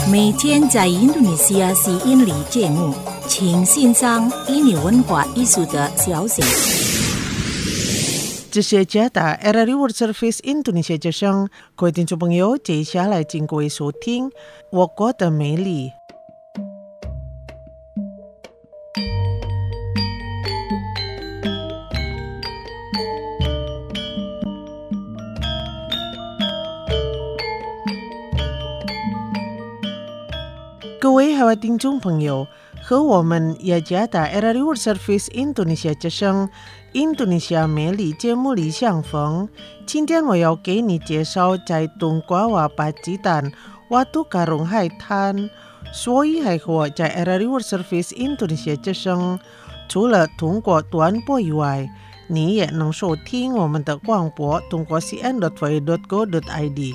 每天在印度尼西亚是印尼节目，请欣赏印尼文化艺术的消息。 这是加达 RRI World Service Indonesia 之声，各位听众朋友，接下来请各位收听我国的美丽。各位好，听众朋友，和我们雅加达 RRI World Service Indonesia 之声印度尼西亚美丽节目里相逢。今天我要给你介绍在东瓜瓦巴吉丹Watu Karung海滩。所以还和在 RRI World Service Indonesia 之声，除了通过短波以外，你也能收听我们的广播，通过 cn.vai.go.id。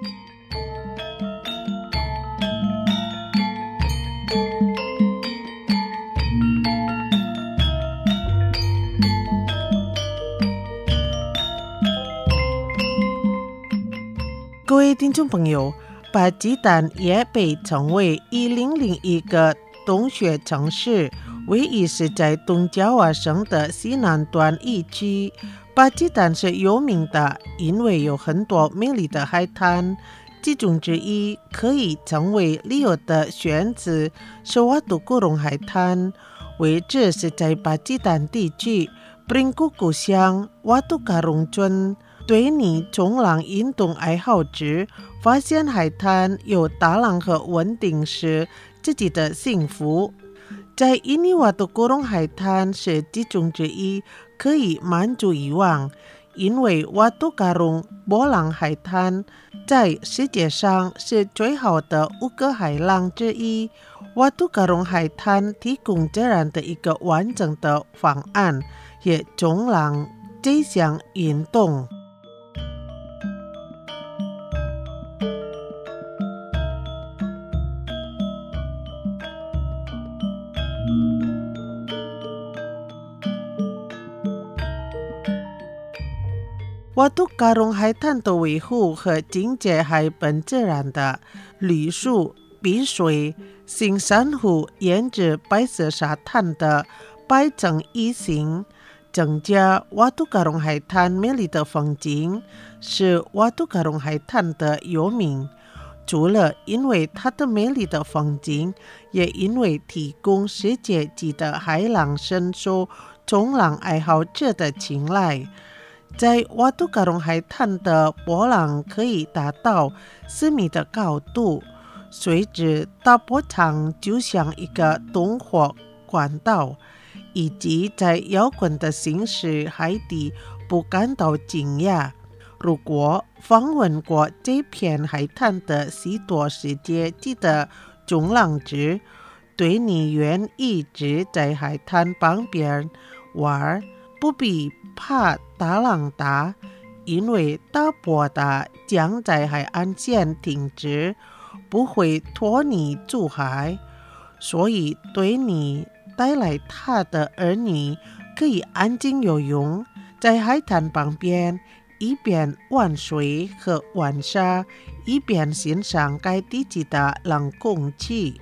各位听众朋友，巴基丹也被称为1001个洞穴城市，唯一是在东爪哇省的西南端一区。巴基丹是有名的，因为有很多美丽的海滩，其中之一可以称为旅游的选址是Watu Karung海滩，位置是在巴基丹地区Pringkuku乡Watu Karung村。对你冲浪运动爱好者，发现海滩有大浪和稳定是自己的幸福。在印尼Watu Karung海滩是其中之一，可以满足欲望，因为Watu Karung波浪海滩在世界上是最好的5个海浪之一。Watu Karung海滩提供这样的一个完整的方案，也冲浪这项运动。Watu Karung海滩的维护和清洁海本自然的绿树、碧水、新珊瑚沿着白色沙滩的摆成一形，增加Watu Karung海滩美丽的风景，是Watu Karung海滩的有名。除了因为它的美丽的风景，也因为提供世界级的海浪深受冲浪爱好者的青睐。在Watu Karung海滩的波浪可以达到4米的高度，随着大波长就像一个洞或管道，以及在摇滚的行驶海底不感到惊讶。如果访问过这片海滩的许多世界级的冲浪者，对你愿意直在海滩旁边玩，不必怕大浪大，因为大波大将在海岸线停止，不会拖你出海，所以对你带来他的儿女可以安静游泳，在海滩旁边一边玩水和玩沙，一边欣赏该地区的冷空气。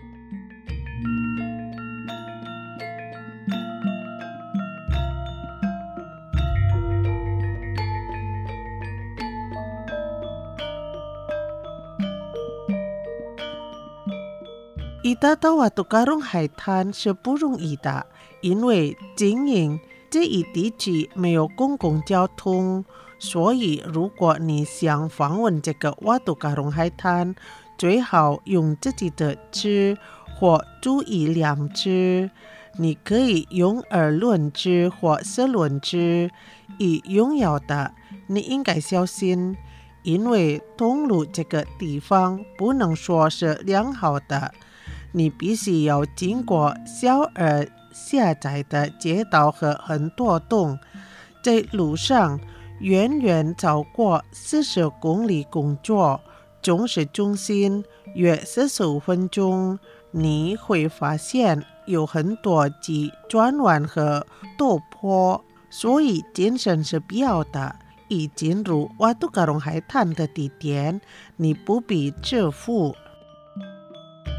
一达到Watu Karung海滩是不容易的，因为经营这一地区没有公共交通，所以如果你想访问这个Watu Karung海滩，最好用自己的车或租一辆车。你可以用2轮车或4轮车。以重要的，你应该小心，因为通路这个地方不能说是良好的。你必须要经过小而狭窄的街道和很多洞，在路上远远超过40公里工作，中市中心约45分钟，你会发现有很多急转弯和陡坡，所以谨慎是必要的。一进入Watu Karung海滩的地点，你不必支付。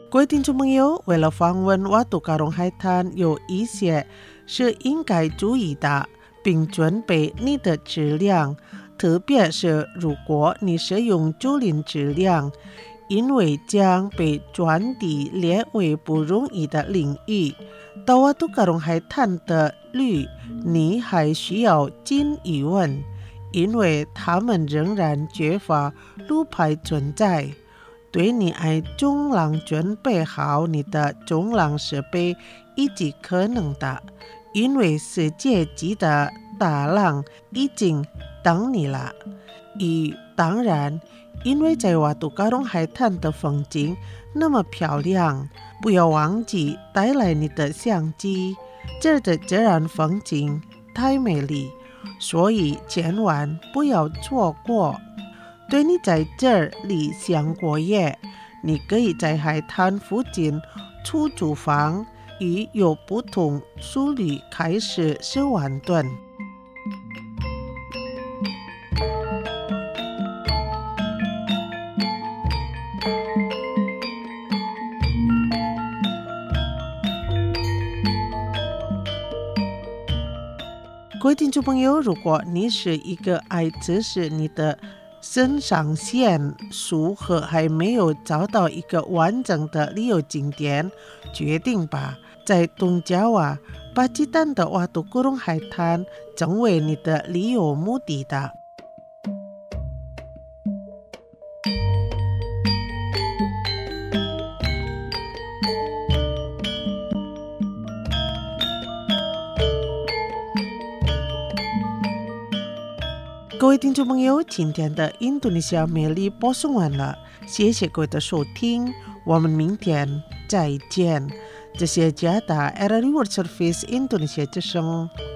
各位听众朋友，为了访问瓦杜卡隆海滩，有一些是应该注意的，并准备你的质量，特别是如果你是用竹林质量，因为将被专地列为不容易的领域。到瓦杜卡隆海滩的驴，你还需要尽疑问，因为他们仍然缺乏路牌存在。对你爱冲浪准备好你的冲浪设备以及可能的，因为世界级的大浪已经等你了。当然，因为在瓦杜卡隆海滩的风景那么漂亮，不要忘记带来你的相机。这儿的自然风景太美丽，所以千万不要错过。对你在这里想过夜，你可以在海滩附近出租房，与有不同速率开始10万吨。各位听众朋友，如果你是一个爱测试你的肾上腺素和还没有找到一个完整的旅游景点，决定吧，在东加瓦巴基斯坦的瓦杜卡隆海滩成为你的旅游目的地。各位听众朋友，今天的印度尼西亚美丽播送完了，谢谢各位的收听，我们明天再见。这是加达 RRI World Service 印度尼西亚之声